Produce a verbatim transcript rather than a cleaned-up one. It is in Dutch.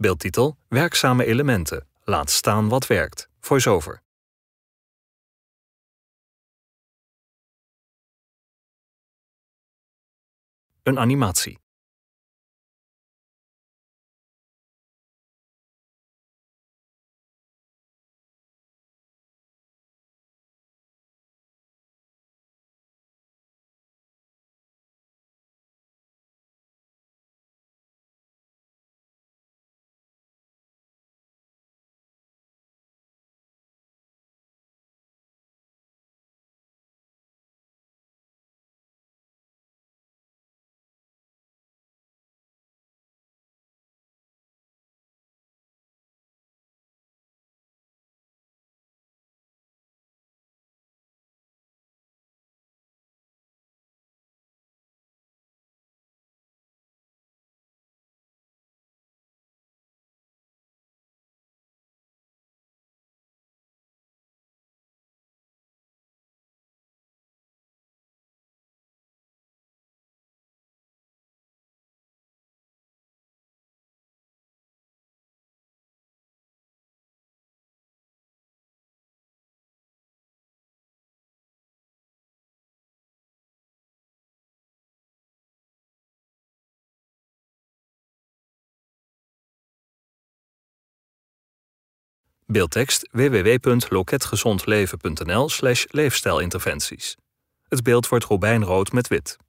Beeldtitel: Werkzame elementen. Laat staan wat werkt. Voice-over. Een animatie. Beeldtekst: w w w punt loketgezondleven punt n l slash leefstijlinterventies. Het beeld wordt robijnrood met wit.